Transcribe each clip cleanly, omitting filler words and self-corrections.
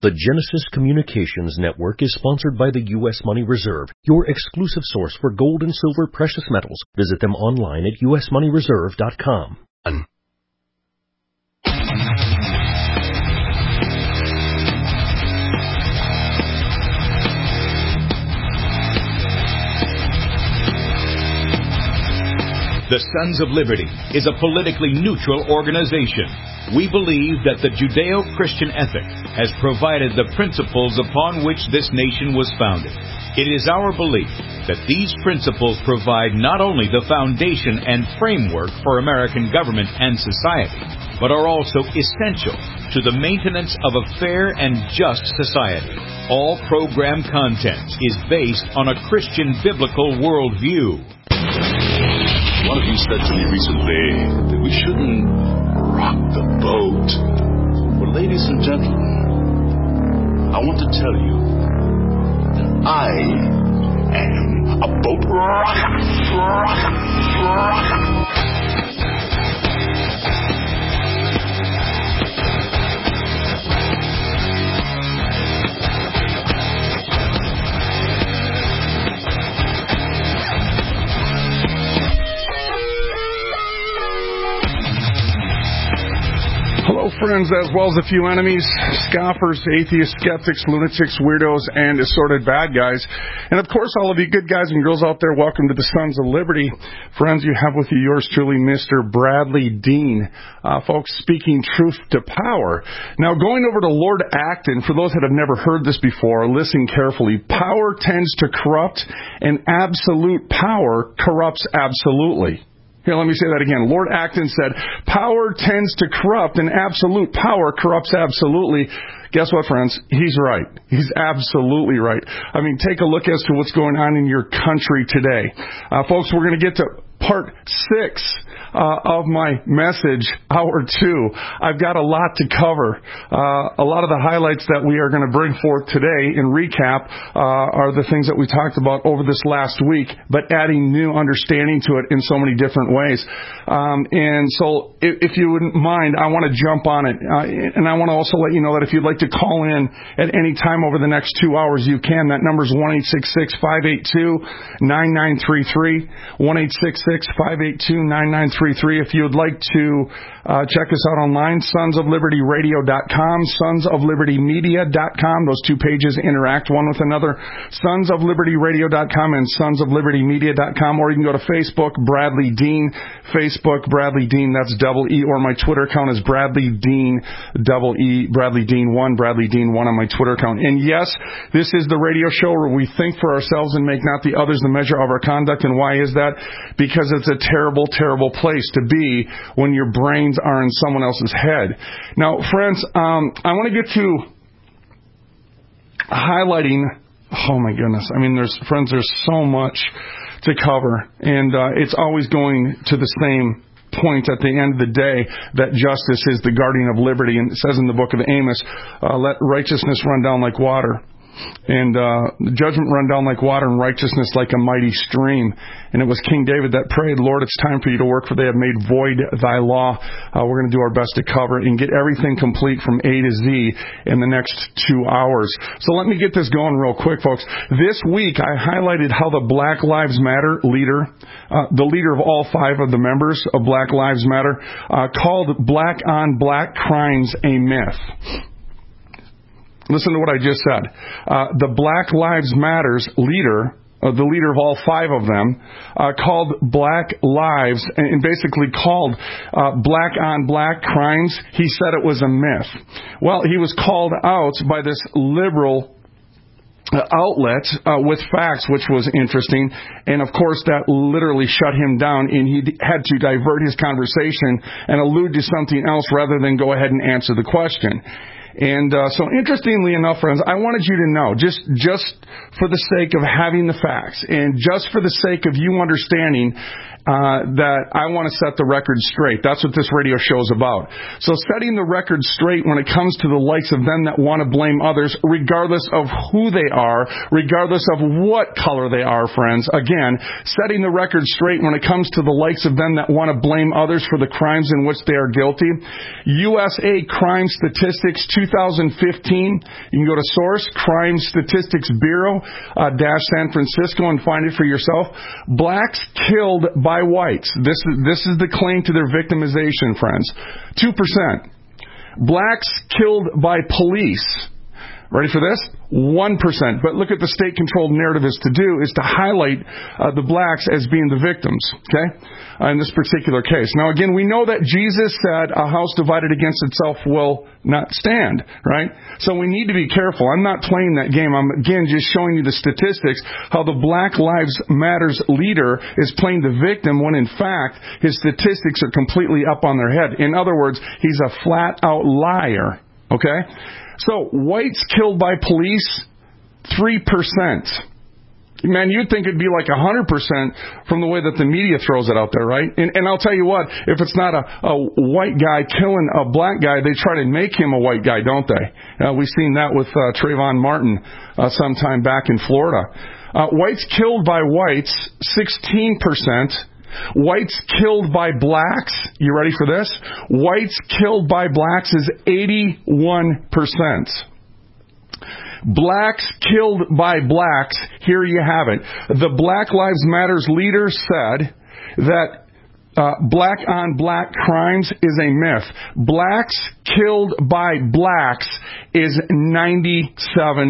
The Genesis Communications Network is sponsored by the U.S. Money Reserve, your exclusive source for gold and silver precious metals. Visit them online at usmoneyreserve.com. The Sons of Liberty is a politically neutral organization. We believe that the Judeo-Christian ethic has provided the principles upon which this nation was founded. It is our belief that these principles provide not only the foundation and framework for American government and society, but are also essential to the maintenance of a fair and just society. All program content is based on a Christian biblical worldview. One of you said to me recently that we shouldn't rock the boat. Well, ladies and gentlemen, I want to tell you that I am a boat rocker. Friends, as well as a few enemies, scoffers, atheists, skeptics, lunatics, weirdos, and assorted bad guys. And of course, all of you good guys and girls out there, welcome to the Sons of Liberty. Friends, you have with you yours truly, Mr. Bradley Dean. Folks, speaking truth to power. Now, going over to Lord Acton, for those that have never heard this before, listen carefully. Power tends to corrupt, and absolute power corrupts absolutely. Here, let me say that again. Lord Acton said, power tends to corrupt and absolute power corrupts absolutely. Guess what, friends? He's right. He's absolutely right. I mean, take a look as to what's going on in your country today. Folks, we're going to get to part 6 of my message, hour 2. I've got a lot to cover. A lot of the highlights that we are going to bring forth today in recap are the things that we talked about over this last week, but adding new understanding to it in so many different ways. And so if you wouldn't mind, I want to jump on it. And I want to also let you know that if you'd like to call in at any time over the next 2 hours, you can. That number is 1-866-582-9933, 1-866-582-9933. If you would like to check us out online, sonsoflibertyradio.com, sonsoflibertymedia.com. Those two pages interact one with another, sonsoflibertyradio.com and sonsoflibertymedia.com. Or you can go to Facebook, Bradley Dean, Facebook, Bradley Dean, that's double E, or my Twitter account is Bradley Dean, double E, Bradley Dean 1, Bradley Dean 1 on my Twitter account. And yes, this is the radio show where we think for ourselves and make not the others the measure of our conduct. And why is that? Because it's a terrible, terrible place to be when your brains are in someone else's head. Now, friends, I want to get to highlighting, oh my goodness, I mean, there's so much to cover, and it's always going to the same point at the end of the day, that justice is the guardian of liberty. And it says in the book of Amos, let righteousness run down like water, and judgment run down like water, and righteousness like a mighty stream. And it was King David that prayed, Lord, it's time for you to work, for they have made void thy law. We're going to do our best to cover and get everything complete from A to Z in the next 2 hours. So let me get this going real quick, folks. This week, I highlighted how the Black Lives Matter leader, the leader of all 5 of the members of Black Lives Matter, called black on black crimes a myth. Listen to what I just said. The Black Lives Matters leader, the leader of all 5 of them, called black lives, and basically called black on black crimes. He said it was a myth. Well, he was called out by this liberal outlet with facts, which was interesting, and of course that literally shut him down, and he had to divert his conversation and allude to something else rather than go ahead and answer the question. And so interestingly enough, friends, I wanted you to know, just for the sake of having the facts and just for the sake of you understanding that I want to set the record straight. That's what this radio show is about. So setting the record straight when it comes to the likes of them that want to blame others, regardless of who they are, regardless of what color they are, friends. Again, setting the record straight when it comes to the likes of them that want to blame others for the crimes in which they are guilty. USA Crime Statistics 2015, you can go to source, Crime Statistics Bureau, San Francisco, and find it for yourself. Blacks killed by whites. This is the claim to their victimization, friends. 2%. Blacks killed by police. Ready for this? 1%. But look at the state-controlled narrative is to highlight the blacks as being the victims, okay, in this particular case. Now, again, we know that Jesus said a house divided against itself will not stand, right? So we need to be careful. I'm not playing that game. I'm, again, just showing you the statistics, how the Black Lives Matters leader is playing the victim when, in fact, his statistics are completely up on their head. In other words, he's a flat-out liar, okay? So, whites killed by police, 3%. Man, you'd think it'd be like 100% from the way that the media throws it out there, right? And I'll tell you what, if it's not a white guy killing a black guy, they try to make him a white guy, don't they? We've seen that with Trayvon Martin sometime back in Florida. Whites killed by whites, 16%. Whites killed by blacks, you ready for this? Whites killed by blacks is 81%. Blacks killed by blacks, here you have it. The Black Lives Matters leader said that black-on-black crimes is a myth. Blacks killed by blacks is 97%.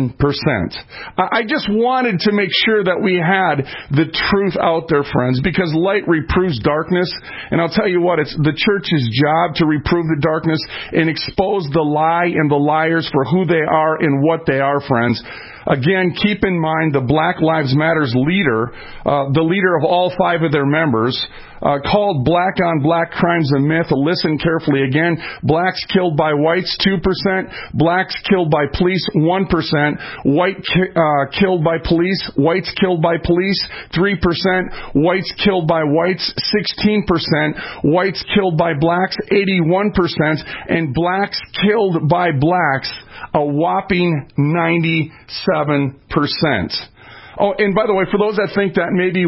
I just wanted to make sure that we had the truth out there, friends, because light reproves darkness. And I'll tell you what, it's the church's job to reprove the darkness and expose the lie and the liars for who they are and what they are, friends. Again, keep in mind the Black Lives Matters leader, the leader of all 5 of their members, called black-on-black crimes a myth. Listen carefully again. Blacks killed by whites, 2%. Blacks killed by police, 1%. Killed by police. Whites killed by police, 3%. Whites killed by whites, 16%. Whites killed by blacks, 81%. And blacks killed by blacks, a whopping 97%. Oh, and by the way, for those that think that maybe,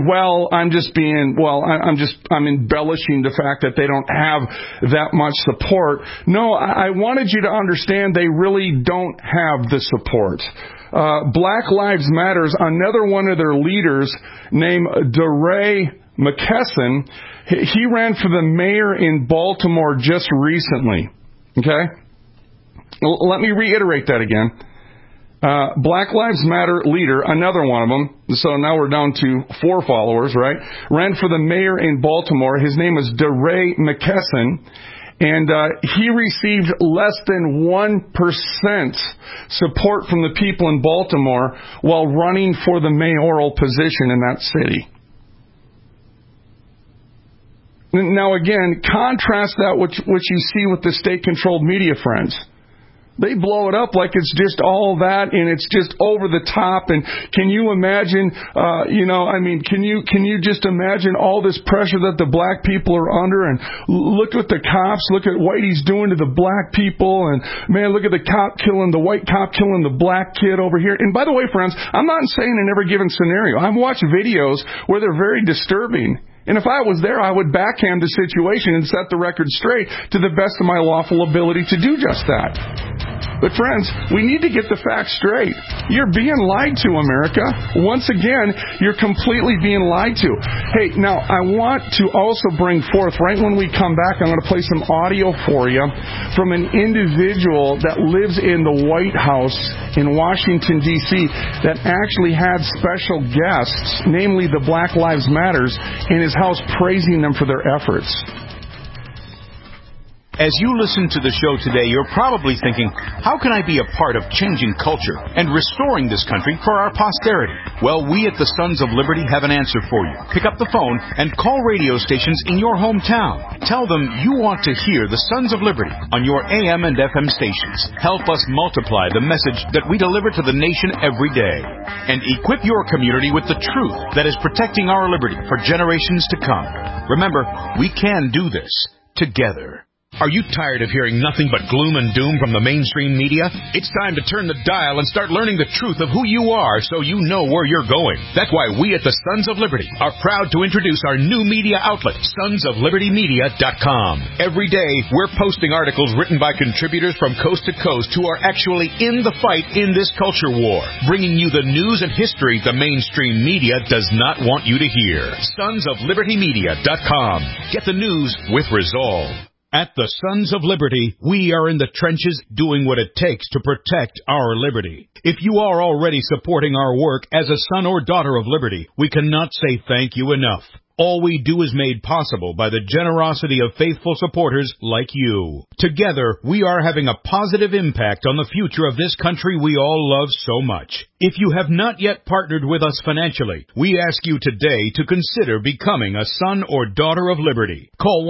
I'm embellishing the fact that they don't have that much support. No, I wanted you to understand they really don't have the support. Black Lives Matters, another one of their leaders named DeRay McKesson, he ran for the mayor in Baltimore just recently. Okay? Let me reiterate that again. Black Lives Matter leader, another one of them, so now we're down to 4 followers, right? Ran for the mayor in Baltimore. His name is DeRay McKesson, and he received less than 1% support from the people in Baltimore while running for the mayoral position in that city. Now again, contrast that with what you see with the state-controlled media, friends. They blow it up like it's just all that and it's just over the top. And can you imagine, can you just imagine all this pressure that the black people are under? And look at the cops, look at what he's doing to the black people. And man, look at the white cop killing the black kid over here. And by the way, friends, I'm not saying in every given scenario. I've watched videos where they're very disturbing. And if I was there, I would backhand the situation and set the record straight to the best of my lawful ability to do just that. But friends, we need to get the facts straight. You're being lied to, America. Once again, you're completely being lied to. Hey, now, I want to also bring forth, right when we come back, I'm going to play some audio for you from an individual that lives in the White House in Washington, D.C., that actually had special guests, namely the Black Lives Matters, in his house praising them for their efforts. As you listen to the show today, you're probably thinking, how can I be a part of changing culture and restoring this country for our posterity? Well, we at the Sons of Liberty have an answer for you. Pick up the phone and call radio stations in your hometown. Tell them you want to hear the Sons of Liberty on your AM and FM stations. Help us multiply the message that we deliver to the nation every day. And equip your community with the truth that is protecting our liberty for generations to come. Remember, we can do this together. Are you tired of hearing nothing but gloom and doom from the mainstream media? It's time to turn the dial and start learning the truth of who you are so you know where you're going. That's why we at the Sons of Liberty are proud to introduce our new media outlet, sonsoflibertymedia.com. Every day, we're posting articles written by contributors from coast to coast who are actually in the fight in this culture war, bringing you the news and history the mainstream media does not want you to hear. sonsoflibertymedia.com. Get the news with resolve. At the Sons of Liberty, we are in the trenches doing what it takes to protect our liberty. If you are already supporting our work as a son or daughter of liberty, we cannot say thank you enough. All we do is made possible by the generosity of faithful supporters like you. Together, we are having a positive impact on the future of this country we all love so much. If you have not yet partnered with us financially, we ask you today to consider becoming a son or daughter of liberty. Call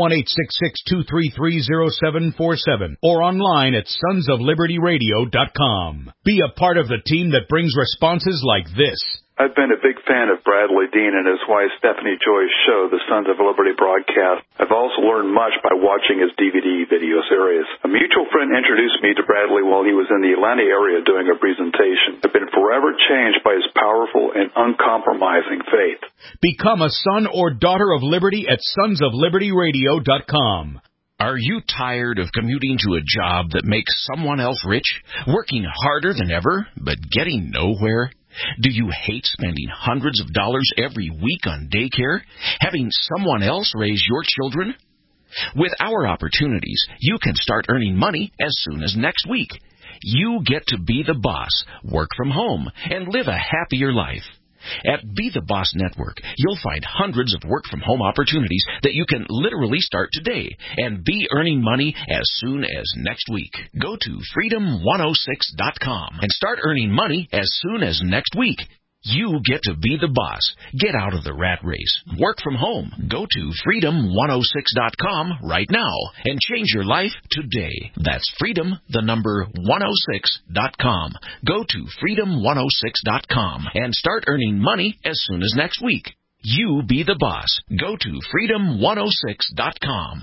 1-866-233-0747 or online at sonsoflibertyradio.com. Be a part of the team that brings responses like this. I've been a big fan of Bradley Dean and his wife Stephanie Joy's show, The Sons of Liberty broadcast. I've also learned much by watching his DVD video series. A mutual friend introduced me to Bradley while he was in the Atlanta area doing a presentation. I've been forever changed by his powerful and uncompromising faith. Become a son or daughter of liberty at sonsoflibertyradio.com. Are you tired of commuting to a job that makes someone else rich, working harder than ever, but getting nowhere? Do you hate spending hundreds of dollars every week on daycare, having someone else raise your children? With our opportunities, you can start earning money as soon as next week. You get to be the boss, work from home, and live a happier life. At Be the Boss Network, you'll find hundreds of work-from-home opportunities that you can literally start today and be earning money as soon as next week. Go to freedom106.com and start earning money as soon as next week. You get to be the boss. Get out of the rat race. Work from home. Go to freedom106.com right now and change your life today. That's freedom106.com. Go to freedom106.com and start earning money as soon as next week. You be the boss. Go to freedom106.com.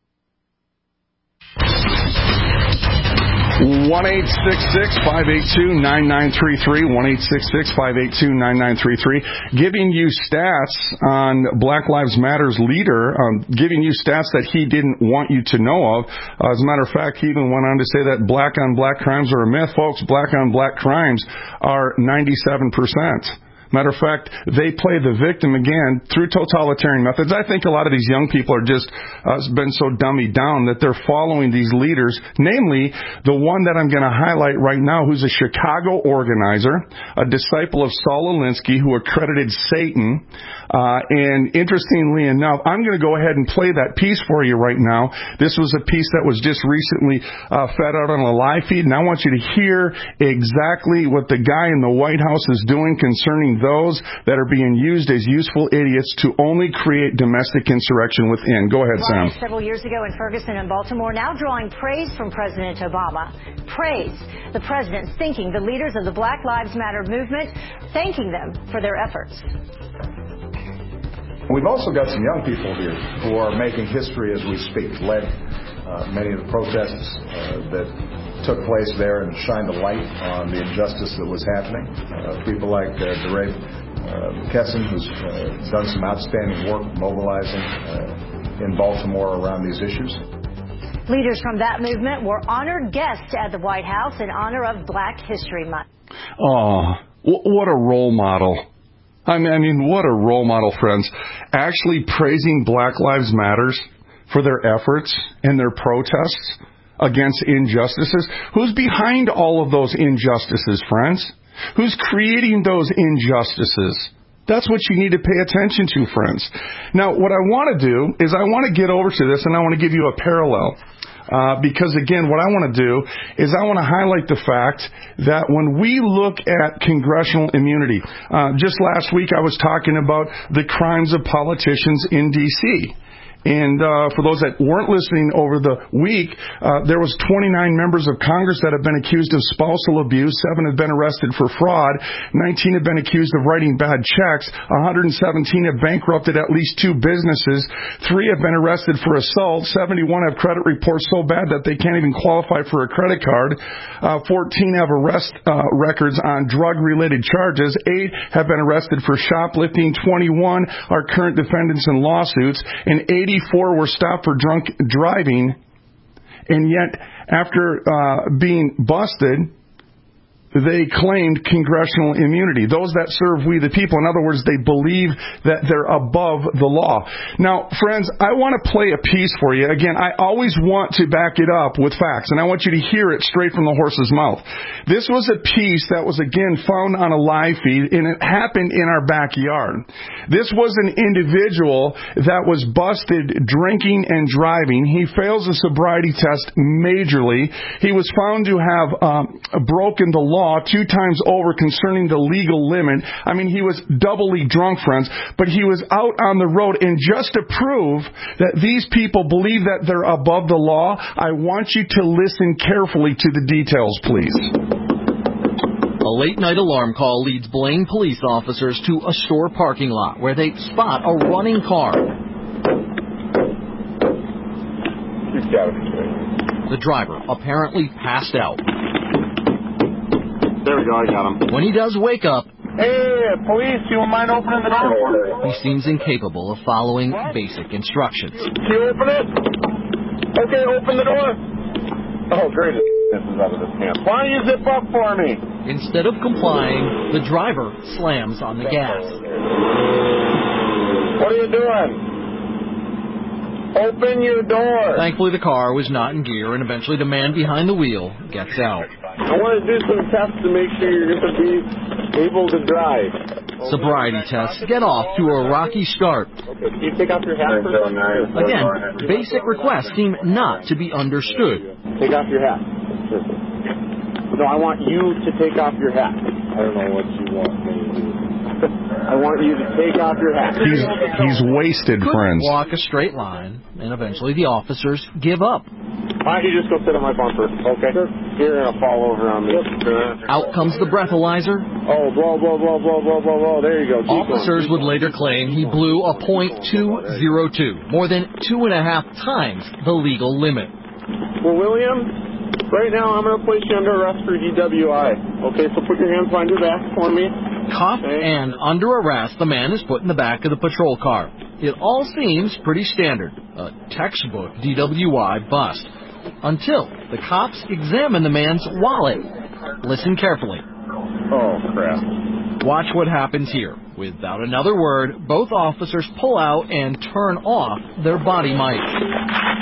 1-866-582-9933, 1-866-582-9933, giving you stats on Black Lives Matter's leader, giving you stats that he didn't want you to know of. As a matter of fact, he even went on to say that black-on-black crimes are a myth. Folks, black-on-black crimes are 97%. Matter of fact, they play the victim again through totalitarian methods. I think a lot of these young people are just been so dummied down that they're following these leaders, namely the one that I'm going to highlight right now, who's a Chicago organizer, a disciple of Saul Alinsky, who accredited Satan. And interestingly enough, I'm going to go ahead and play that piece for you right now. This was a piece that was just recently fed out on a live feed, and I want you to hear exactly what the guy in the White House is doing concerning those that are being used as useful idiots to only create domestic insurrection within. Go ahead, Sam. Several years ago in Ferguson and Baltimore, now drawing praise from President Obama. Praise. The president thanking the leaders of the Black Lives Matter movement, thanking them for their efforts. We've also got some young people here who are making history as we speak, led many of the protests that took place there and shined a light on the injustice that was happening. People like DeRay McKesson, who's done some outstanding work mobilizing in Baltimore around these issues. Leaders from that movement were honored guests at the White House in honor of Black History Month. Oh, what a role model. I mean, what a role model, friends. Actually praising Black Lives Matters for their efforts and their protests against injustices. Who's behind all of those injustices, friends? Who's creating those injustices? That's what you need to pay attention to, friends. Now, what I want to do is I want to get over to this and I want to give you a parallel. Because, again, what I want to do is I want to highlight the fact that when we look at congressional immunity, just last week I was talking about the crimes of politicians in D.C., And for those that weren't listening over the week, there was 29 members of Congress that have been accused of spousal abuse. 7 have been arrested for fraud. 19 have been accused of writing bad checks. 117 have bankrupted at least 2 businesses. 3 have been arrested for assault. 71 have credit reports so bad that they can't even qualify for a credit card. 14 have arrest records on drug-related charges. 8 have been arrested for shoplifting. 21 are current defendants in lawsuits. And 84 were stopped for drunk driving, and yet after being busted, they claimed congressional immunity. Those that serve we the people, in other words, they believe that they're above the law. Now, friends, I want to play a piece for you. Again, I always want to back it up with facts, and I want you to hear it straight from the horse's mouth. This was a piece that was, again, found on a live feed, and it happened in our backyard. This was an individual that was busted drinking and driving. He fails a sobriety test majorly. He was found to have broken the law 2 times over concerning the legal limit. I mean, he was doubly drunk, friends, but he was out on the road. And just to prove that these people believe that they're above the law, I want you to listen carefully to the details, please. A late-night alarm call leads Blaine police officers to a store parking lot where they spot a running car. The driver apparently passed out. There we go, I got him. When he does wake up, hey, police, you mind opening the door? He seems incapable of following basic instructions. Can you open it? Okay, open the door. Oh, great. This is out of this pants. Why don't you zip up for me? Instead of complying, the driver slams on the gas. What are you doing? Open your door. Thankfully, the car was not in gear, and eventually the man behind the wheel gets out. I want to do some tests to make sure you're going to be able to drive. Sobriety tests get off to a rocky start. Okay, can you take off your hat for a second? Again, basic requests seem not to be understood. Take off your hat. No, I want you to take off your hat. I don't know what you want me to do. I want you to take off your hat. He's wasted, friends. Walk a straight line, and eventually the officers give up. Why don't you just go sit on my bumper, okay? You're going to fall over on me. Out comes the breathalyzer. Oh, blow, blow, blow, blow, blow, blow, blow. There you go. Officers would later claim he blew a .202, more than 2.5 times the legal limit. Well, William, right now I'm going to place you under arrest for DWI. Okay, so put your hands behind your back for me. Cuffed and under arrest, the man is put in the back of the patrol car. It all seems pretty standard, a textbook DWI bust, until the cops examine the man's wallet. Listen carefully. Oh, crap. Watch what happens here. Without another word, both officers pull out and turn off their body mics.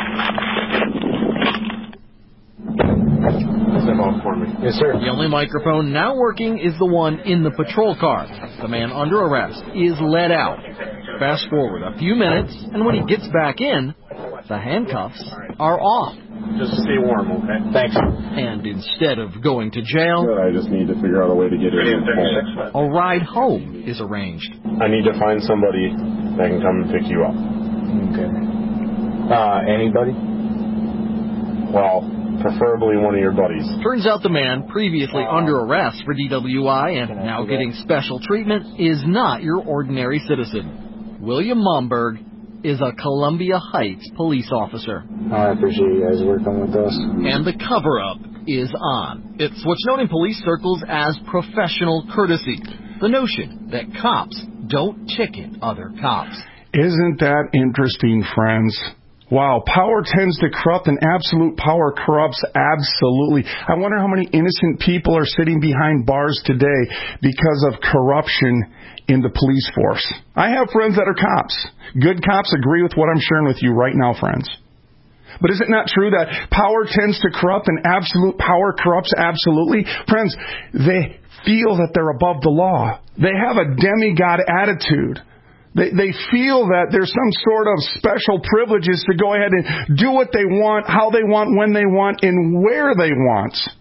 For me. Yes, sir. The only microphone now working is the one in the patrol car. The man under arrest is let out. Fast forward a few minutes, and when he gets back in, the handcuffs are off. Just stay warm, okay? Thanks. And instead of going to jail, I just need to figure out a way to get in home. A ride home is arranged. I need to find somebody that can come and pick you up. Okay. Anybody? Well, preferably one of your buddies. Turns out the man previously under arrest for DWI and now getting special treatment is not your ordinary citizen. William Momberg is a Columbia Heights police officer. I appreciate you guys working with us. And the cover-up is on. It's what's known in police circles as professional courtesy. The notion that cops don't ticket other cops. Isn't that interesting, friends? Wow, power tends to corrupt, and absolute power corrupts absolutely. I wonder how many innocent people are sitting behind bars today because of corruption in the police force. I have friends that are cops. Good cops agree with what I'm sharing with you right now, friends. But is it not true that power tends to corrupt and absolute power corrupts absolutely? Friends, they feel that they're above the law. They have a demigod attitude. They feel that there's some sort of special privileges to go ahead and do what they want, how they want, when they want, and where they want.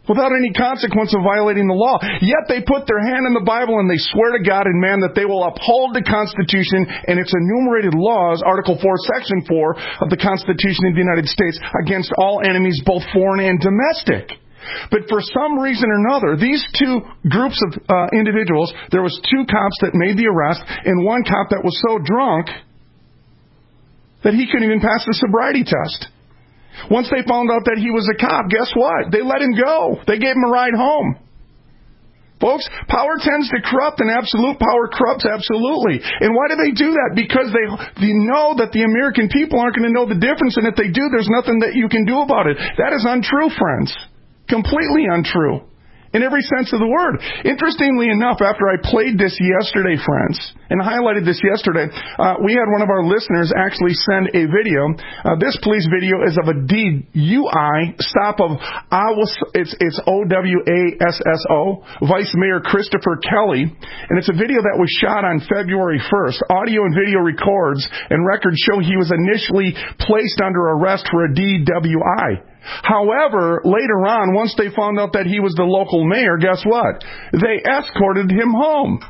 without any consequence of violating the law. Yet they put their hand in the Bible and they swear to God and man that they will uphold the Constitution and its enumerated laws, Article 4, Section 4 of the Constitution of the United States, against all enemies, both foreign and domestic. But for some reason or another, these two groups of individuals, there was two cops that made the arrest and one cop that was so drunk that he couldn't even pass the sobriety test. Once they found out that he was a cop, guess what? They let him go. They gave him a ride home. Folks, power tends to corrupt, and absolute power corrupts absolutely. And why do they do that? Because they know that the American people aren't going to know the difference, and if they do, there's nothing that you can do about it. That is untrue, friends. Completely untrue. In every sense of the word. Interestingly enough, after I played this yesterday, friends, and highlighted this yesterday, we had one of our listeners actually send a video. This police video is of a DUI stop of it's OWASSO, Vice Mayor Christopher Kelly, and it's a video that was shot on February 1st. Audio and video records and records show he was initially placed under arrest for a DWI. However, later on, once they found out that he was the local mayor, guess what? They escorted him home.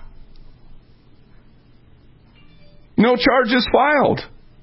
No charges filed.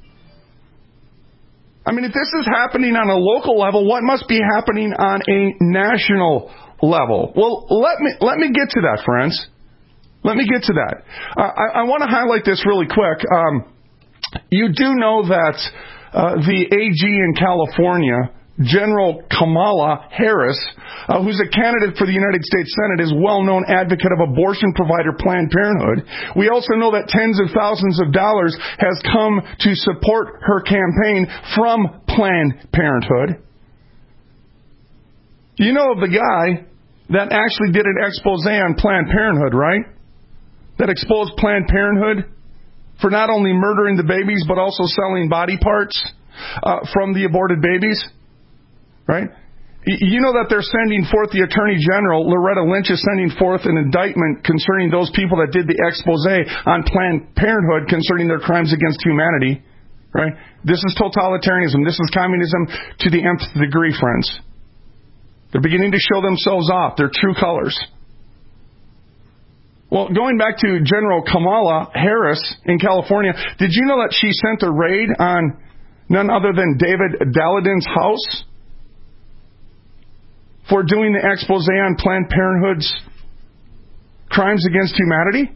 I mean, if this is happening on a local level, what must be happening on a national level? Well, let me get to that, friends. Let me get to that. I want to highlight this really quick. You do know that the AG in California, General Kamala Harris, who's a candidate for the United States Senate, is a well-known advocate of abortion provider Planned Parenthood. We also know that tens of thousands of dollars has come to support her campaign from Planned Parenthood. You know of the guy that actually did an expose on Planned Parenthood, right? That exposed Planned Parenthood for not only murdering the babies, but also selling body parts from the aborted babies. Right? You know that they're sending forth the Attorney General, Loretta Lynch, is sending forth an indictment concerning those people that did the expose on Planned Parenthood concerning their crimes against humanity. Right? This is totalitarianism. This is communism to the nth degree, friends. They're beginning to show themselves off, their true colors. Well, going back to General Kamala Harris in California, did you know that she sent a raid on none other than David Daladin's house for doing the expose on Planned Parenthood's crimes against humanity?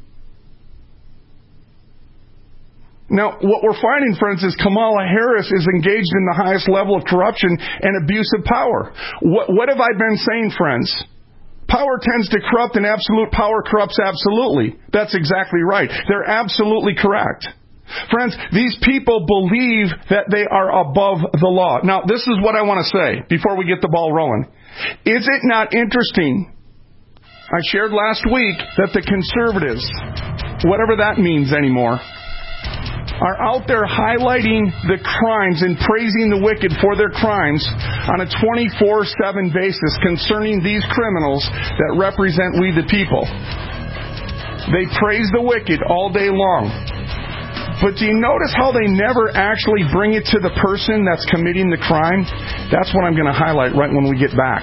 Now, what we're finding, friends, is Kamala Harris is engaged in the highest level of corruption and abuse of power. What have I been saying, friends? Power tends to corrupt, and absolute power corrupts absolutely. That's exactly right. They're absolutely correct. Friends, these people believe that they are above the law. Now, this is what I want to say before we get the ball rolling. Is it not interesting? I shared last week that the conservatives, whatever that means anymore, are out there highlighting the crimes and praising the wicked for their crimes on a 24/7 basis concerning these criminals that represent we the people. They praise the wicked all day long. But do you notice how they never actually bring it to the person that's committing the crime? That's what I'm going to highlight right when we get back.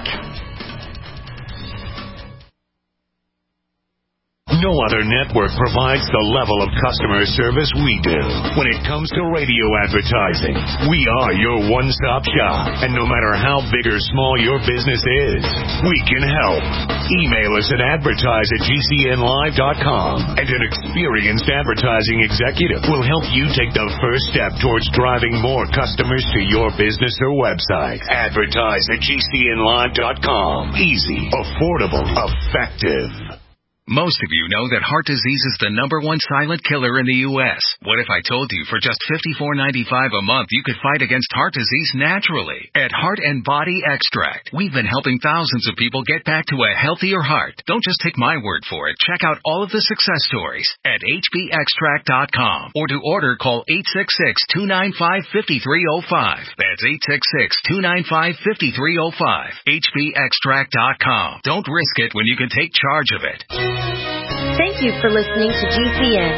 No other network provides the level of customer service we do. When it comes to radio advertising, we are your one-stop shop. And no matter how big or small your business is, we can help. Email us at advertise@gcnlive.com, and an experienced advertising executive will help you take the first step towards driving more customers to your business or website. Advertise@gcnlive.com. Easy, affordable, effective. Most of you know that heart disease is the #1 silent killer in the U.S. What if I told you for just $54.95 a month you could fight against heart disease naturally? At Heart and Body Extract, we've been helping thousands of people get back to a healthier heart. Don't just take my word for it. Check out all of the success stories at hbextract.com, or to order, call 866-295-5305. That's 866-295-5305. hbextract.com. Don't risk it when you can take charge of it. Thank you for listening to GCN.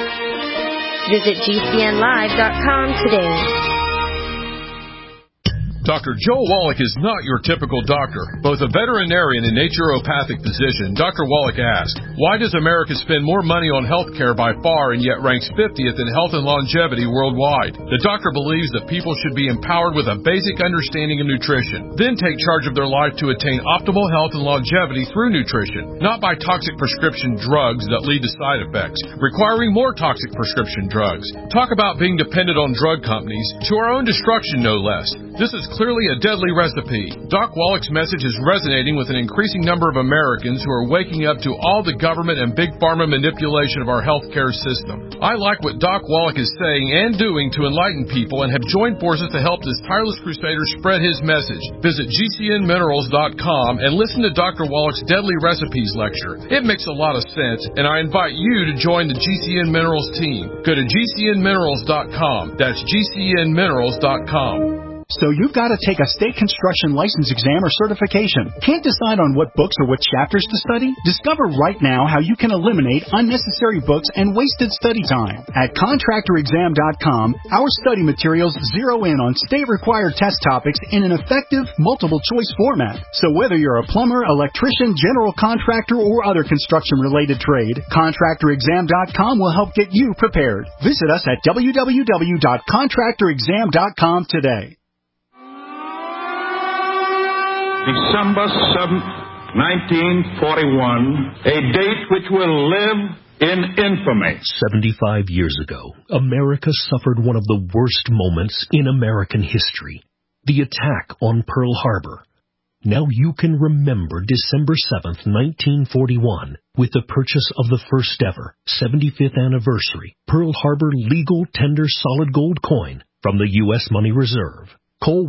Visit GCNlive.com today. Dr. Joe Wallach is not your typical doctor. Both a veterinarian and naturopathic physician, Dr. Wallach asked, why does America spend more money on health care by far and yet ranks 50th in health and longevity worldwide? The doctor believes that people should be empowered with a basic understanding of nutrition, then take charge of their life to attain optimal health and longevity through nutrition, not by toxic prescription drugs that lead to side effects, requiring more toxic prescription drugs. Talk about being dependent on drug companies, to our own destruction no less. This is clearly a deadly recipe. Doc Wallach's message is resonating with an increasing number of Americans who are waking up to all the government and big pharma manipulation of our healthcare system. I like what Doc Wallach is saying and doing to enlighten people and have joined forces to help this tireless crusader spread his message. Visit GCNminerals.com and listen to Dr. Wallach's Deadly Recipes lecture. It makes a lot of sense, and I invite you to join the GCN Minerals team. Go to GCNminerals.com. That's GCNminerals.com. So you've got to take a state construction license exam or certification. Can't decide on what books or what chapters to study? Discover right now how you can eliminate unnecessary books and wasted study time. At contractorexam.com, our study materials zero in on state-required test topics in an effective, multiple-choice format. So whether you're a plumber, electrician, general contractor, or other construction-related trade, contractorexam.com will help get you prepared. Visit us at www.contractorexam.com today. December 7th, 1941, a date which will live in infamy. 75 years ago, America suffered one of the worst moments in American history, the attack on Pearl Harbor. Now you can remember December 7th, 1941, with the purchase of the first ever 75th anniversary Pearl Harbor legal tender solid gold coin from the U.S. Money Reserve. Call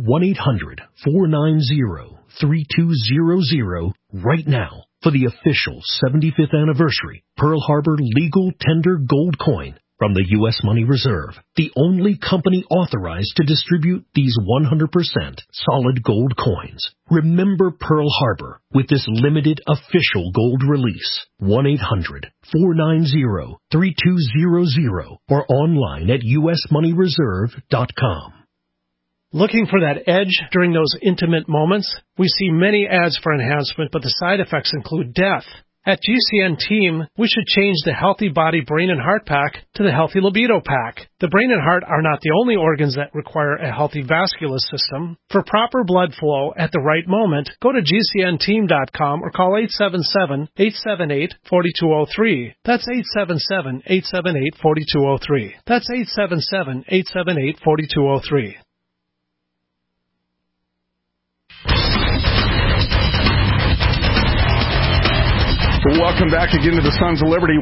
1-800-490-3200 right now for the official 75th anniversary Pearl Harbor legal tender gold coin from the U.S. Money Reserve, the only company authorized to distribute these 100% solid gold coins. Remember Pearl Harbor with this limited official gold release. 1-800-490-3200 or online at usmoneyreserve.com. Looking for that edge during those intimate moments? We see many ads for enhancement, but the side effects include death. At GCN Team, we should change the Healthy Body, Brain, and Heart Pack to the Healthy Libido Pack. The brain and heart are not the only organs that require a healthy vascular system. For proper blood flow at the right moment, go to GCNteam.com or call 877-878-4203. That's 877-878-4203. That's 877-878-4203. Welcome back again to the Sons of Liberty,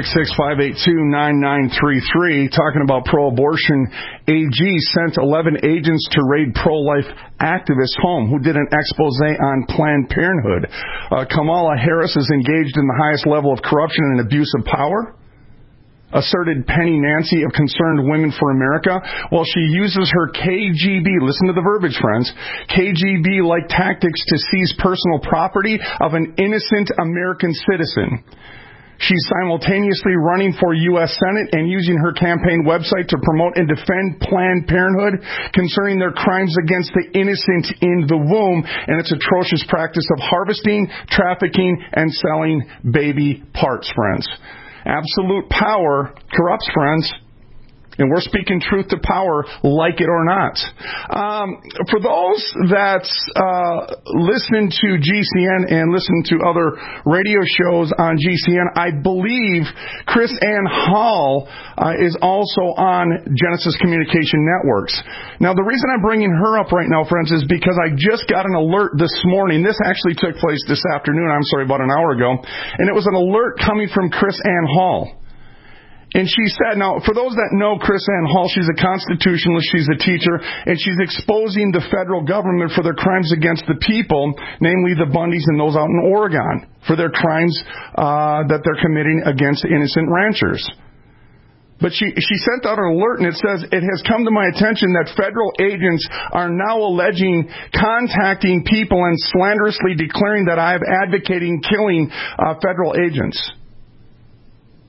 1-866-582-9933. Talking about pro-abortion, AG sent 11 agents to raid pro-life activist home who did an expose on Planned Parenthood. Kamala Harris is engaged in the highest level of corruption and abuse of power, asserted Penny Nancy of Concerned Women for America, while she uses her KGB, listen to the verbiage, friends, KGB-like tactics to seize personal property of an innocent American citizen. She's simultaneously running for U.S. Senate and using her campaign website to promote and defend Planned Parenthood concerning their crimes against the innocent in the womb and its atrocious practice of harvesting, trafficking, and selling baby parts, friends. Absolute power corrupts, friends. And we're speaking truth to power, like it or not. For those that listen to GCN and listen to other radio shows on GCN, I believe Chris Ann Hall is also on Genesis Communication Networks. Now, the reason I'm bringing her up right now, friends, is because I just got an alert this morning. This actually took place this afternoon, about an hour ago. And it was an alert coming from Chris Ann Hall. And she said, now, for those that know Chris Ann Hall, she's a constitutionalist, she's a teacher, and she's exposing the federal government for their crimes against the people, namely the Bundys and those out in Oregon, for their crimes that they're committing against innocent ranchers. But she sent out an alert, and it says, it has come to my attention that federal agents are now alleging contacting people and slanderously declaring that I am advocating killing federal agents.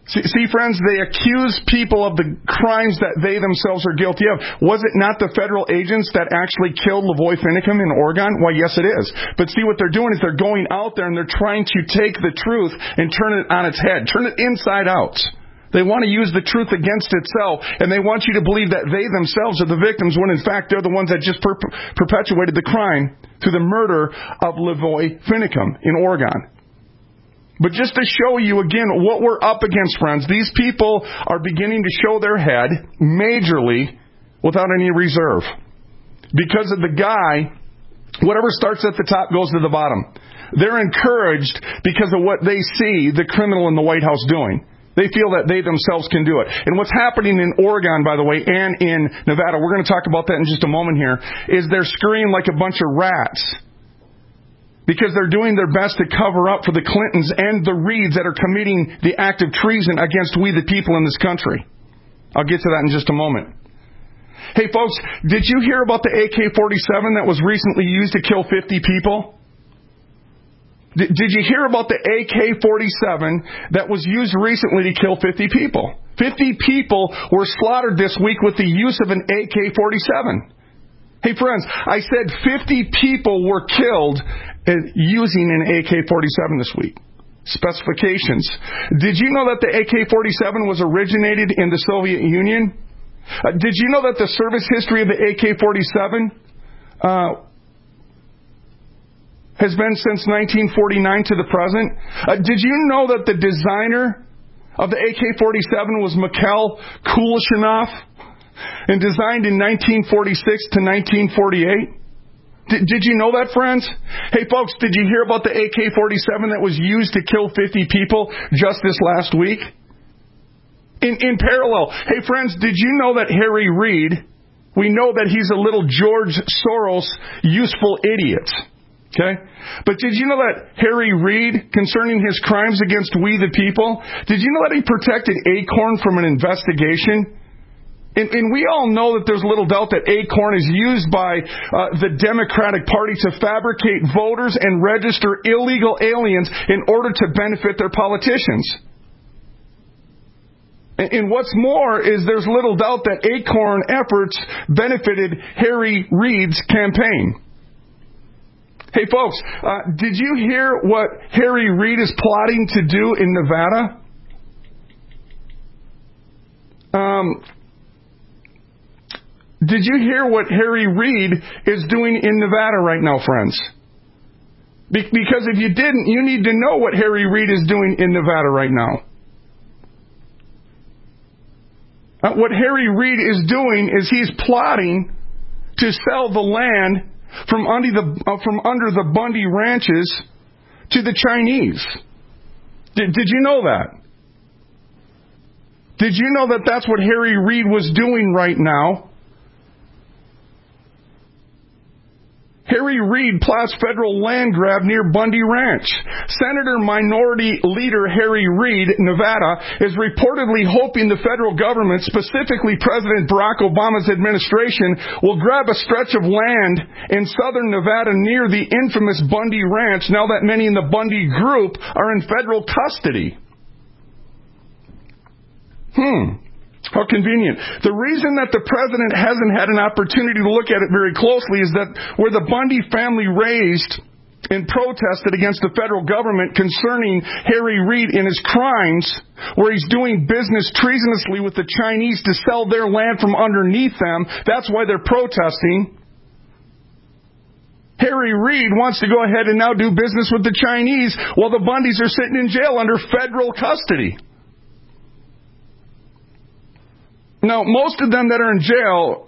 See, friends, they accuse people of the crimes that they themselves are guilty of. Was it not the federal agents that actually killed Lavoy Finicum in Oregon? Why, yes, it is. But see, what they're doing is they're going out there and they're trying to take the truth and turn it on its head, turn it inside out. They want to use the truth against itself, and they want you to believe that they themselves are the victims when, in fact, they're the ones that just perpetuated the crime through the murder of Lavoy Finicum in Oregon. But just to show you again what we're up against, friends, these people are beginning to show their head majorly without any reserve. Because of the guy, whatever starts at the top goes to the bottom. They're encouraged because of what they see the criminal in the White House doing. They feel that they themselves can do it. And what's happening in Oregon, by the way, and in Nevada, we're going to talk about that in just a moment here, is they're scurrying like a bunch of rats. Because they're doing their best to cover up for the Clintons and the Reids that are committing the act of treason against we the people in this country. I'll get to that in just a moment. Hey folks, did you hear about the AK-47 that was recently used to kill 50 people? Did you hear about the AK-47 that was used recently to kill 50 people? 50 people were slaughtered this week with the use of an AK-47. Hey friends, I said 50 people were killed using an AK-47 this week. Specifications. Did you know that the AK-47 was originated in the Soviet Union? Did you know that the service history of the AK-47 has been since 1949 to the present? Did you know that the designer of the AK-47 was Mikhail Kuleshnikov and designed in 1946 to 1948? Did you know that, friends? Hey, folks, did you hear about the AK-47 that was used to kill 50 people just this last week? In parallel, hey, friends, did you know that Harry Reid, we know that he's a little George Soros useful idiot, okay? But did you know that Harry Reid, concerning his crimes against we the people, did you know that he protected Acorn from an investigation? And we all know that there's little doubt that Acorn is used by the Democratic Party to fabricate voters and register illegal aliens in order to benefit their politicians. And what's more is there's little doubt that Acorn efforts benefited Harry Reid's campaign. Hey folks, did you hear what Harry Reid is plotting to do in Nevada? Did you hear what Harry Reid is doing in Nevada right now, friends? Because if you didn't, you need to know what Harry Reid is doing in Nevada right now. What Harry Reid is doing is he's plotting to sell the land from under the Bundy ranches to the Chinese. Did you know that? Did you know that that's what Harry Reid was doing right now? Harry Reid plots federal land grab near Bundy Ranch. Senator Minority Leader Harry Reid, Nevada, is reportedly hoping the federal government, specifically President Barack Obama's administration, will grab a stretch of land in southern Nevada near the infamous Bundy Ranch now that many in the Bundy group are in federal custody. How convenient. The reason that the president hasn't had an opportunity to look at it very closely is that where the Bundy family raised and protested against the federal government concerning Harry Reid and his crimes, where he's doing business treasonously with the Chinese to sell their land from underneath them, that's why they're protesting. Harry Reid wants to go ahead and now do business with the Chinese while the Bundys are sitting in jail under federal custody. Now, most of them that are in jail,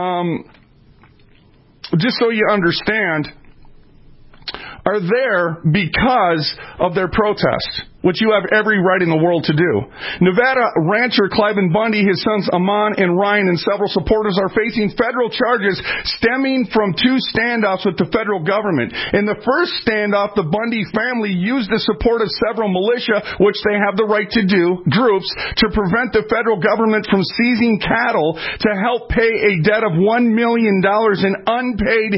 just so you understand, are there because of their protest, which you have every right in the world to do. Nevada rancher Cliven Bundy, his sons Amon and Ryan, and several supporters are facing federal charges stemming from two standoffs with the federal government. In the first standoff, the Bundy family used the support of several militia, which they have the right to do, groups, to prevent the federal government from seizing cattle to help pay a debt of $1 million in unpaid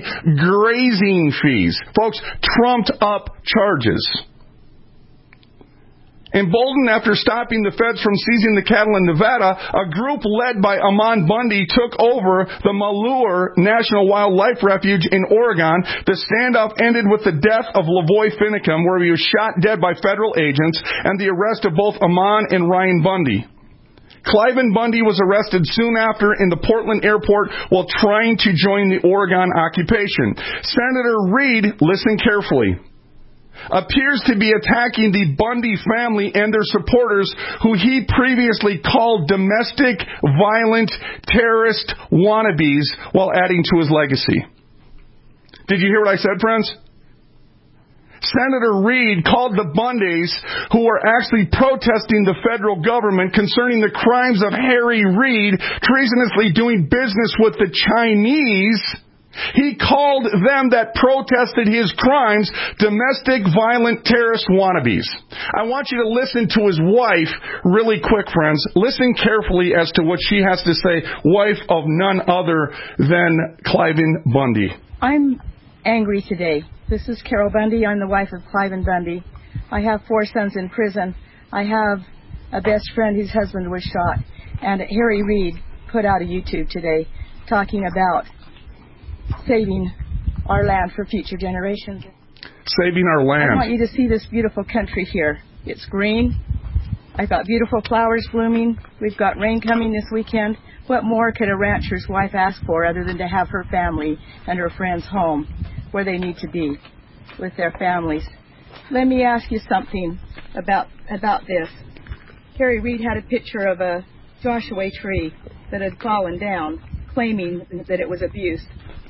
grazing fees. Folks, trumped up charges. Emboldened after stopping the feds from seizing the cattle in Nevada, a group led by Amon Bundy took over the Malheur National Wildlife Refuge in Oregon. The standoff ended with the death of Lavoy Finicum, where he was shot dead by federal agents, and the arrest of both Amon and Ryan Bundy. Cliven Bundy was arrested soon after in the Portland airport while trying to join the Oregon occupation. Senator Reid, listen carefully, appears to be attacking the Bundy family and their supporters, who he previously called domestic violent terrorist wannabes, while adding to his legacy. Did you hear what I said, friends? Senator Reid called the Bundys, who were actually protesting the federal government concerning the crimes of Harry Reid, treasonously doing business with the Chinese. He called them that protested his crimes domestic violent terrorist wannabes. I want you to listen to his wife really quick, friends. Listen carefully as to what she has to say, wife of none other than Cliven Bundy. I'm angry today. This is Carol Bundy. I'm the wife of Cliven Bundy. I have 4 sons in prison. I have a best friend whose husband was shot. And Harry Reid put out a YouTube today talking about saving our land for future generations. Saving our land. I want you to see this beautiful country here. It's green. I've got beautiful flowers blooming. We've got rain coming this weekend. What more could a rancher's wife ask for other than to have her family and her friends home where they need to be with their families? Let me ask you something about this. Harry Reid had a picture of a Joshua tree that had fallen down, claiming that it was abuse.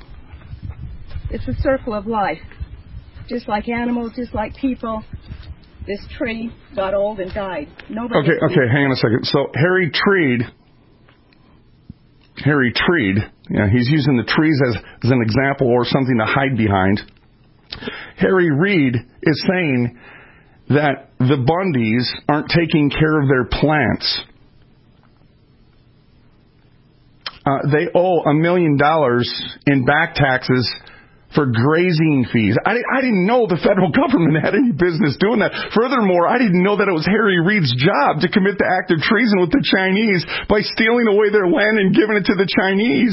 It's a circle of life. Just like animals, just like people, this tree got old and died. Nobody. Okay, hang on a second. So Harry Treed, yeah, he's using the trees as an example or something to hide behind. Harry Reid is saying that the Bundys aren't taking care of their plants. They owe $1 million in back taxes for grazing fees. I didn't know the federal government had any business doing that. Furthermore, I didn't know that it was Harry Reid's job to commit the act of treason with the Chinese by stealing away their land and giving it to the Chinese.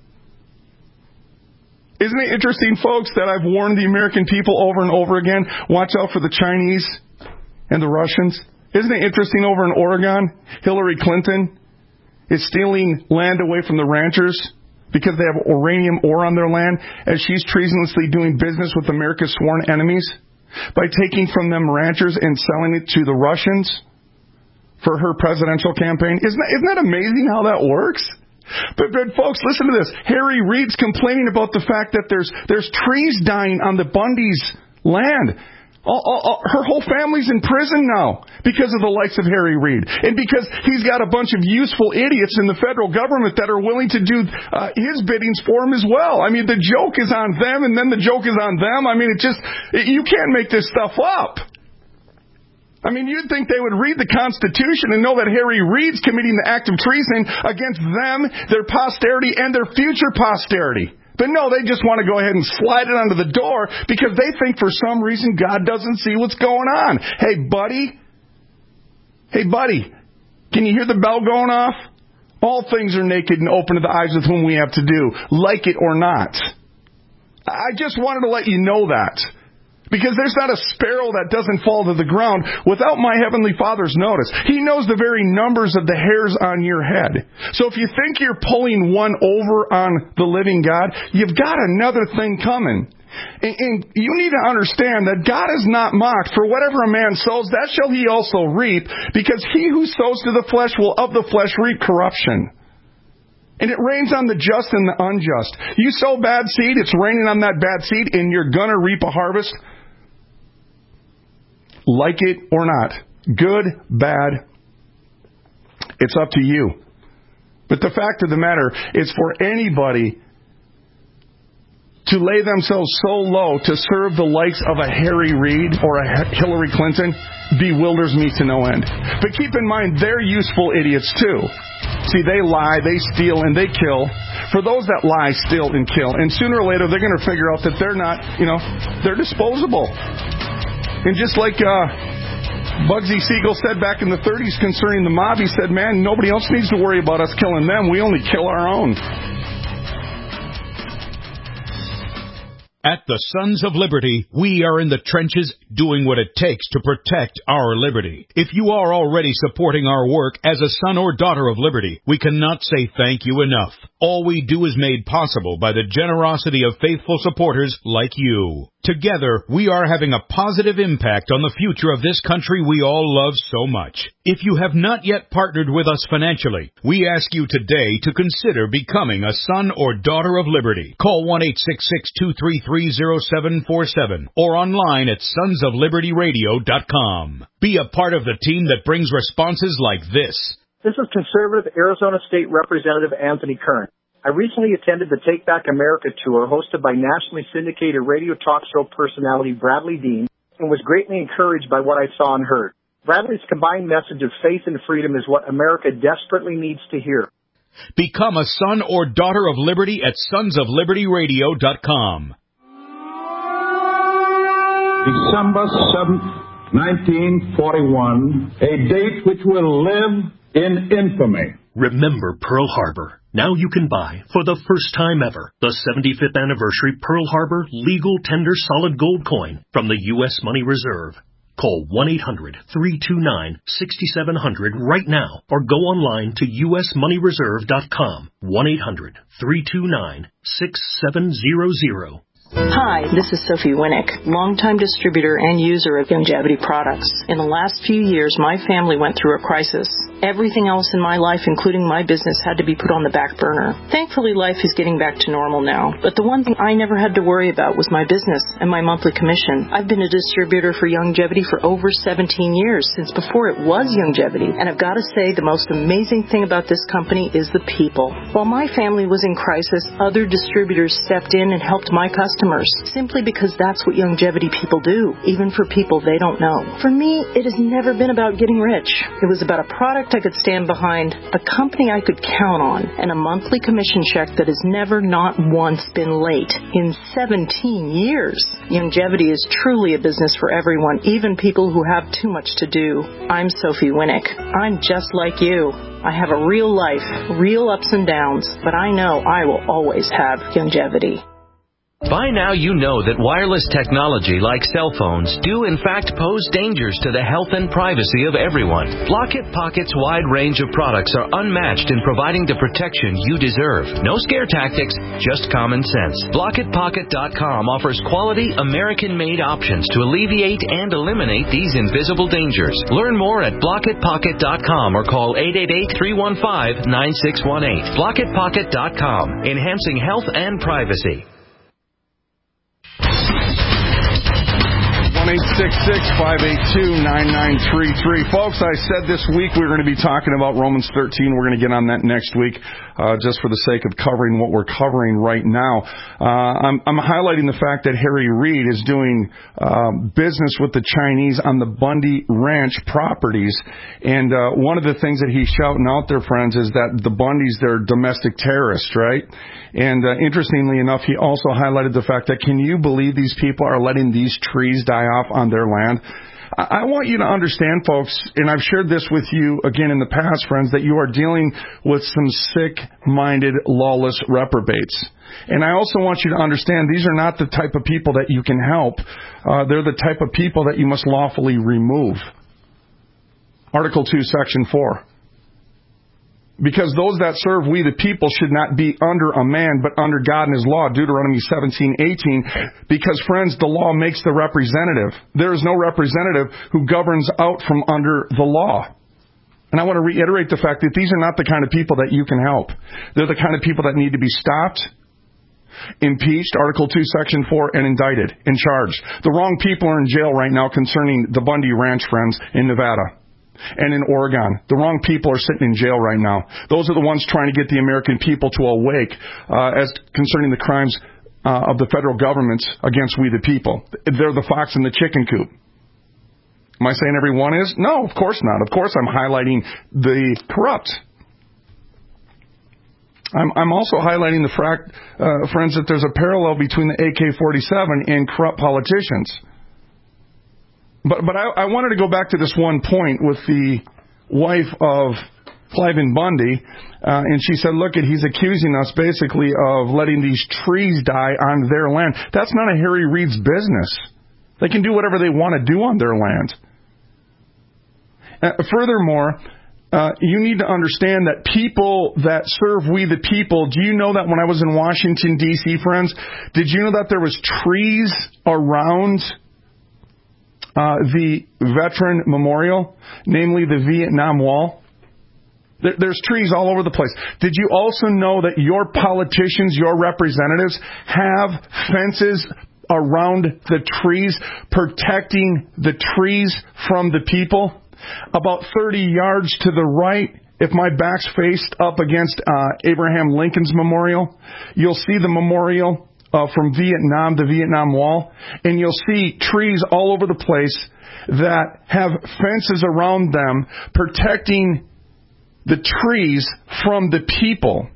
Isn't it interesting, folks, that I've warned the American people over and over again, watch out for the Chinese and the Russians? Isn't it interesting over in Oregon, Hillary Clinton is stealing land away from the ranchers because they have uranium ore on their land, as she's treasonously doing business with America's sworn enemies by taking from them ranchers and selling it to the Russians for her presidential campaign. Isn't that amazing how that works? But folks, listen to this. Harry Reid's complaining about the fact that there's trees dying on the Bundy's land. Her whole family's in prison now because of the likes of Harry Reid. And because he's got a bunch of useful idiots in the federal government that are willing to do his biddings for him as well. I mean, the joke is on them, and then the joke is on them. I mean, you can't make this stuff up. I mean, you'd think they would read the Constitution and know that Harry Reid's committing the act of treason against them, their posterity, and their future posterity. But no, they just want to go ahead and slide it under the door because they think for some reason God doesn't see what's going on. Hey, buddy, can you hear the bell going off? All things are naked and open to the eyes with whom we have to do, like it or not. I just wanted to let you know that. Because there's not a sparrow that doesn't fall to the ground without my Heavenly Father's notice. He knows the very numbers of the hairs on your head. So if you think you're pulling one over on the living God, you've got another thing coming. And you need to understand that God is not mocked. For whatever a man sows, that shall he also reap. Because he who sows to the flesh will of the flesh reap corruption. And it rains on the just and the unjust. You sow bad seed, it's raining on that bad seed, and you're going to reap a harvest. Like it or not. Good, bad. It's up to you. But the fact of the matter is, for anybody to lay themselves so low to serve the likes of a Harry Reid or a Hillary Clinton bewilders me to no end. But keep in mind, they're useful idiots too. See, they lie, they steal, and they kill. For those that lie, steal, and kill. And sooner or later, they're going to figure out that they're not, they're disposable. And just like Bugsy Siegel said back in the 30s concerning the mob, he said, man, nobody else needs to worry about us killing them. We only kill our own. At the Sons of Liberty, we are in the trenches doing what it takes to protect our liberty. If you are already supporting our work as a son or daughter of liberty, we cannot say thank you enough. All we do is made possible by the generosity of faithful supporters like you. Together, we are having a positive impact on the future of this country we all love so much. If you have not yet partnered with us financially, we ask you today to consider becoming a son or daughter of liberty. Call 1-866-233-0747 or online at sonsoflibertyradio.com. Be a part of the team that brings responses like this. This is conservative Arizona State Representative Anthony Kern. I recently attended the Take Back America tour hosted by nationally syndicated radio talk show personality Bradley Dean and was greatly encouraged by what I saw and heard. Bradley's combined message of faith and freedom is what America desperately needs to hear. Become a son or daughter of liberty at sonsoflibertyradio.com. December 7th, 1941, a date which will live in infamy. Remember Pearl Harbor. Now you can buy, for the first time ever, the 75th anniversary Pearl Harbor legal tender solid gold coin from the U.S. Money Reserve. Call 1-800-329-6700 right now or go online to usmoneyreserve.com. 1-800-329-6700. Hi, this is Sophie Winnick, longtime distributor and user of Youngevity products. In the last few years, my family went through a crisis. Everything else in my life, including my business, had to be put on the back burner. Thankfully, life is getting back to normal now. But the one thing I never had to worry about was my business and my monthly commission. I've been a distributor for Youngevity for over 17 years, since before it was Youngevity. And I've got to say, the most amazing thing about this company is the people. While my family was in crisis, other distributors stepped in and helped my customers, simply because that's what Youngevity people do, even for people they don't know. For me, it has never been about getting rich. It was about a product I could stand behind, a company I could count on, and a monthly commission check that has never, not once, been late in 17 years. Youngevity is truly a business for everyone, even people who have too much to do. I'm Sophie Winnick. I'm just like you. I have a real life, real ups and downs, but I know I will always have Youngevity. By now you know that wireless technology like cell phones do in fact pose dangers to the health and privacy of everyone. Block-It Pocket's wide range of products are unmatched in providing the protection you deserve. No scare tactics, just common sense. BlockItPocket.com offers quality American-made options to alleviate and eliminate these invisible dangers. Learn more at BlockItPocket.com or call 888-315-9618. BlockItPocket.com, enhancing health and privacy. 1-866-582-9933. Folks, I said this week we were going to be talking about Romans 13. We're going to get on that next week, just for the sake of covering what we're covering right now. I'm highlighting the fact that Harry Reid is doing business with the Chinese on the Bundy Ranch properties. And one of the things that he's shouting out there, friends, is that the Bundys, they're domestic terrorists, right? And interestingly enough, he also highlighted the fact that, can you believe these people are letting these trees die off on their land? I want you to understand, folks, and I've shared this with you again in the past, friends, that you are dealing with some sick-minded, lawless reprobates. And I also want you to understand these are not the type of people that you can help. They're the type of people that you must lawfully remove. Article 2, Section 4. Because those that serve we the people should not be under a man, but under God and His law, Deuteronomy 17:18. Because, friends, the law makes the representative. There is no representative who governs out from under the law. And I want to reiterate the fact that these are not the kind of people that you can help. They're the kind of people that need to be stopped, impeached, Article 2, Section 4, and indicted and charged. The wrong people are in jail right now concerning the Bundy Ranch, friends, in Nevada. And in Oregon. The wrong people are sitting in jail right now. Those are the ones trying to get the American people to awake as concerning the crimes of the federal governments against we the people. They're the fox in the chicken coop. Am I saying everyone is? No, of course not. Of course I'm highlighting the corrupt. I'm also highlighting the fact, friends, that there's a parallel between the AK-47 and corrupt politicians. But I wanted to go back to this one point with the wife of Cliven Bundy, and she said, look, he's accusing us basically of letting these trees die on their land. That's not a Harry Reid's business. They can do whatever they want to do on their land. Furthermore, you need to understand that people that serve we the people, do you know that when I was in Washington, D.C., friends, did you know that there was trees around the Veteran Memorial, namely the Vietnam Wall? There's trees all over the place. Did you also know that your politicians, your representatives, have fences around the trees, protecting the trees from the people? About 30 yards to the right, if my back's faced up against Abraham Lincoln's memorial, you'll see the memorial from Vietnam, the Vietnam Wall, and you'll see trees all over the place that have fences around them protecting the trees from the people.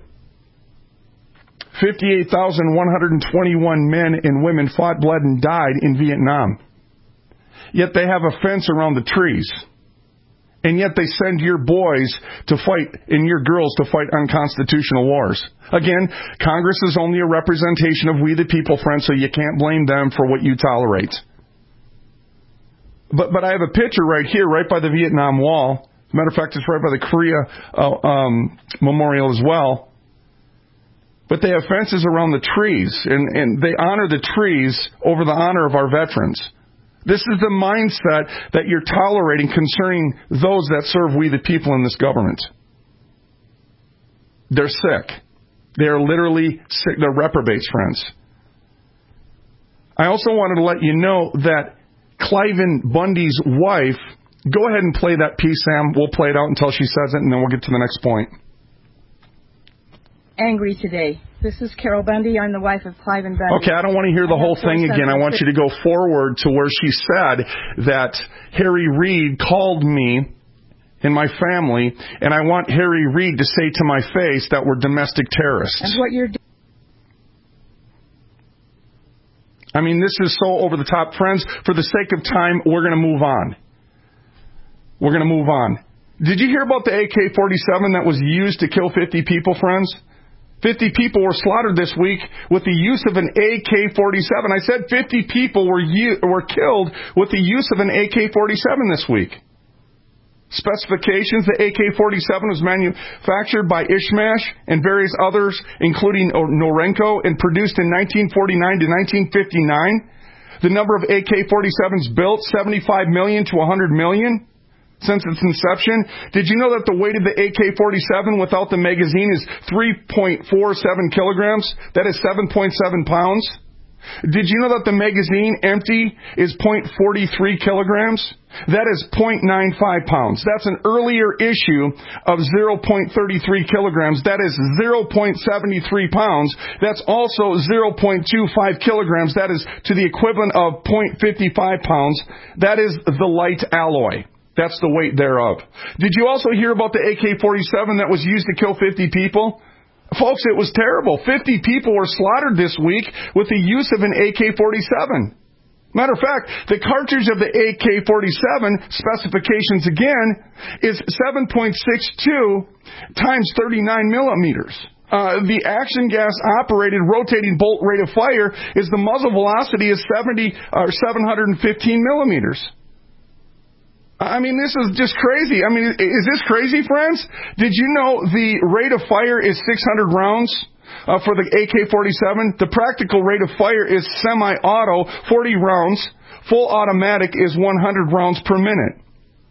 58,121 men and women fought, bled, and died in Vietnam. Yet they have a fence around the trees. And yet they send your boys to fight and your girls to fight unconstitutional wars. Again, Congress is only a representation of we the people, friends, so you can't blame them for what you tolerate. But I have a picture right here, right by the Vietnam Wall. As a matter of fact, it's right by the Korea Memorial as well. But they have fences around the trees, and they honor the trees over the honor of our veterans. This is the mindset that you're tolerating concerning those that serve we the people in this government. They're sick. They're literally sick. They're reprobates, friends. I also wanted to let you know that Cliven Bundy's wife, go ahead and play that piece, Sam. We'll play it out until she says it, and then we'll get to the next point. Angry today. This is Carol Bundy. I'm the wife of Cliven Bundy. Okay, I don't want to hear the whole thing again. I want you to go forward to where she said that Harry Reid called me and my family, and I want Harry Reid to say to my face that we're domestic terrorists. And what you're doing. I mean, this is so over the top. Friends, for the sake of time, we're going to move on. We're going to move on. Did you hear about the AK-47 that was used to kill 50 people, friends? 50 people were slaughtered this week with the use of an AK-47. I said 50 people were killed with the use of an AK-47 this week. Specifications: the AK-47 was manufactured by Ishmash and various others, including Norenko, and produced in 1949 to 1959. The number of AK-47s built, 75 million to 100 million. Since its inception. Did you know that the weight of the AK-47 without the magazine is 3.47 kilograms? That is 7.7 pounds. Did you know that the magazine empty is 0.43 kilograms? That is 0.95 pounds. That's an earlier issue of 0.33 kilograms. That is 0.73 pounds. That's also 0.25 kilograms. That is to the equivalent of 0.55 pounds. That is the light alloy. That's the weight thereof. Did you also hear about the AK-47 that was used to kill 50 people? Folks, it was terrible. 50 people were slaughtered this week with the use of an AK-47. Matter of fact, the cartridge of the AK-47, specifications again, is 7.62 times 39 millimeters. The action gas operated rotating bolt rate of fire is the muzzle velocity is 715 millimeters. I mean, this is just crazy. I mean, is this crazy, friends? Did you know the rate of fire is 600 rounds for the AK-47? The practical rate of fire is semi-auto, 40 rounds. Full automatic is 100 rounds per minute.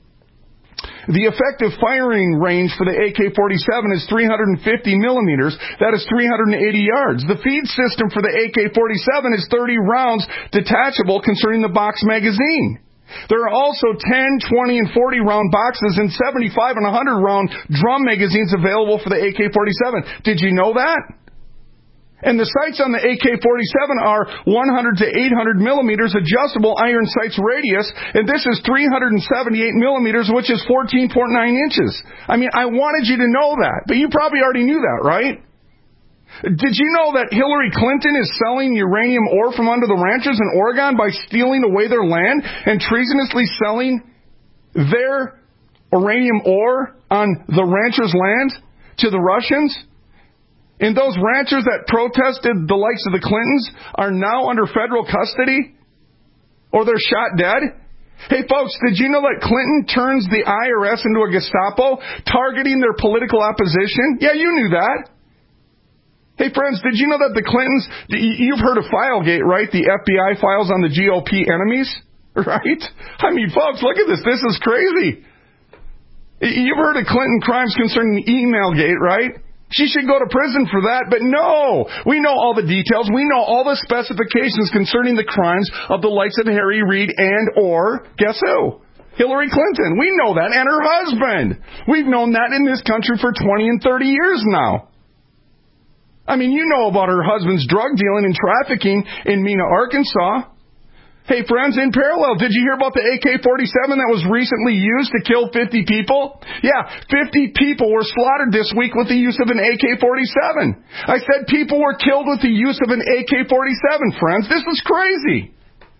The effective firing range for the AK-47 is 350 millimeters. That is 380 yards. The feed system for the AK-47 is 30 rounds detachable concerning the box magazine. There are also 10, 20, and 40 round boxes and 75 and 100 round drum magazines available for the AK-47. Did you know that? And the sights on the AK-47 are 100 to 800 millimeters adjustable iron sights radius, and this is 378 millimeters, which is 14.9 inches. I mean, I wanted you to know that, but you probably already knew that, right? Did you know that Hillary Clinton is selling uranium ore from under the ranchers in Oregon by stealing away their land and treasonously selling their uranium ore on the ranchers' land to the Russians? And those ranchers that protested the likes of the Clintons are now under federal custody? Or they're shot dead? Hey folks, did you know that Clinton turns the IRS into a Gestapo, targeting their political opposition? Yeah, you knew that. Hey friends, did you know that the Clintons, you've heard of Filegate, right? The FBI files on the GOP enemies, right? I mean, folks, look at this. This is crazy. You've heard of Clinton crimes concerning Emailgate, right? She should go to prison for that, but no. We know all the details. We know all the specifications concerning the crimes of the likes of Harry Reid and or, guess who? Hillary Clinton. We know that, and her husband. We've known that in this country for 20 and 30 years now. I mean, you know about her husband's drug dealing and trafficking in Mena, Arkansas. Hey, friends, in parallel, did you hear about the AK-47 that was recently used to kill 50 people? Yeah, 50 people were slaughtered this week with the use of an AK-47. I said people were killed with the use of an AK-47, friends. This is crazy.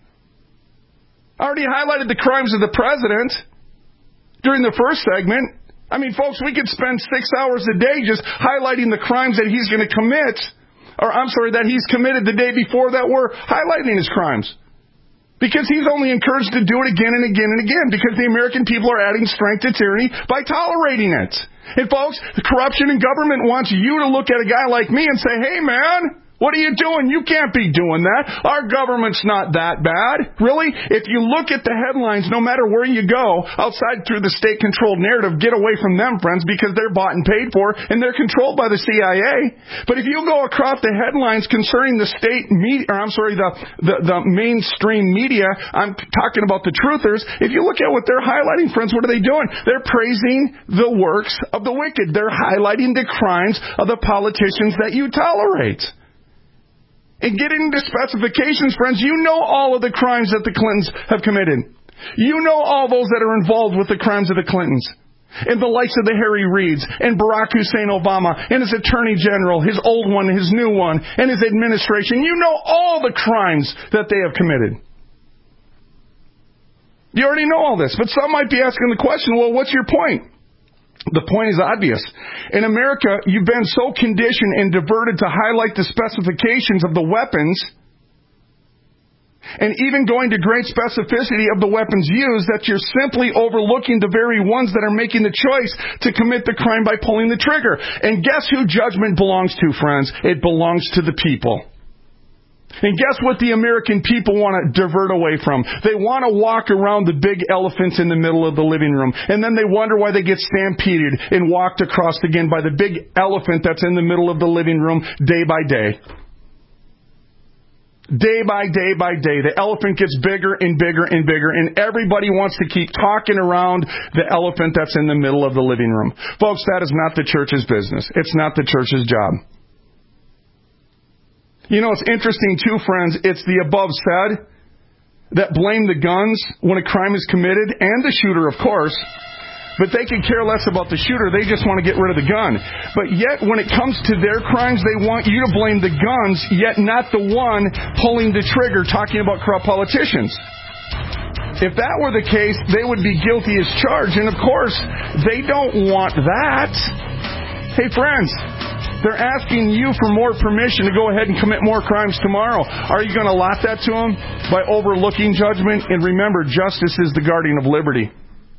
I already highlighted the crimes of the president during the first segment. I mean, folks, we could spend 6 hours a day just highlighting the crimes that he's going to commit, that he's committed the day before that we're highlighting his crimes. Because he's only encouraged to do it again and again and again, because the American people are adding strength to tyranny by tolerating it. And folks, the corruption in government wants you to look at a guy like me and say, hey man, what are you doing? You can't be doing that. Our government's not that bad. Really? If you look at the headlines, no matter where you go, outside through the state-controlled narrative, get away from them, friends, because they're bought and paid for, and they're controlled by the CIA. But if you go across the headlines concerning the state media, the mainstream media, I'm talking about the truthers, if you look at what they're highlighting, friends, what are they doing? They're praising the works of the wicked. They're highlighting the crimes of the politicians that you tolerate. And getting into specifications, friends, you know all of the crimes that the Clintons have committed. You know all those that are involved with the crimes of the Clintons. And the likes of the Harry Reids, and Barack Hussein Obama, and his attorney general, his old one, his new one, and his administration. You know all the crimes that they have committed. You already know all this. But some might be asking the question, well, what's your point? The point is obvious. In America, you've been so conditioned and diverted to highlight the specifications of the weapons, and even going to great specificity of the weapons used, that you're simply overlooking the very ones that are making the choice to commit the crime by pulling the trigger. And guess who judgment belongs to, friends? It belongs to the people. And guess what the American people want to divert away from? They want to walk around the big elephants in the middle of the living room. And then they wonder why they get stampeded and walked across again by the big elephant that's in the middle of the living room day by day. Day by day by day, the elephant gets bigger and bigger and bigger, and everybody wants to keep talking around the elephant that's in the middle of the living room. Folks, that is not the church's business. It's not the church's job. You know, it's interesting too, friends, it's the above said that blame the guns when a crime is committed, and the shooter, of course, but they can care less about the shooter. They just want to get rid of the gun. But yet, when it comes to their crimes, they want you to blame the guns, yet not the one pulling the trigger, talking about corrupt politicians. If that were the case, they would be guilty as charged, and of course, they don't want that. Hey, friends, they're asking you for more permission to go ahead and commit more crimes tomorrow. Are you going to allot that to them by overlooking judgment? And remember, justice is the guardian of liberty.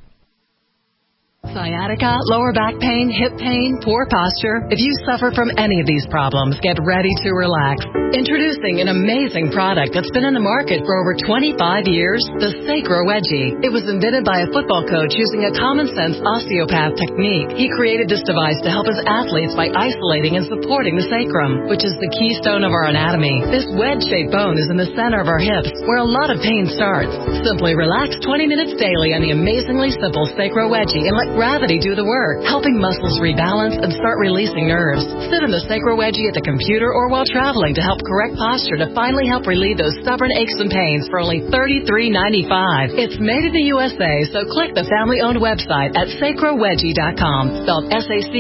Sciatica, lower back pain, hip pain, poor posture. If you suffer from any of these problems, get ready to relax. Introducing an amazing product that's been in the market for over 25 years, the Sacro Wedgie. It was invented by a football coach using a common-sense osteopath technique. He created this device to help his athletes by isolating and supporting the sacrum, which is the keystone of our anatomy. This wedge-shaped bone is in the center of our hips, where a lot of pain starts. Simply relax 20 minutes daily on the amazingly simple Sacro Wedgie and let gravity do the work, helping muscles rebalance and start releasing nerves. Sit in the Sacro Wedgie at the computer or while traveling to help correct posture to finally help relieve those stubborn aches and pains for only $33.95. It's made in the USA, so click the family-owned website at sacrowedgie.com, spelled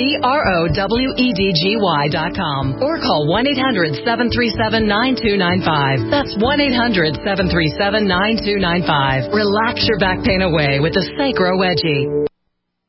SACROWEDGY.com, or call 1-800-737-9295. That's 1-800-737-9295. Relax your back pain away with the Sacro Wedgie.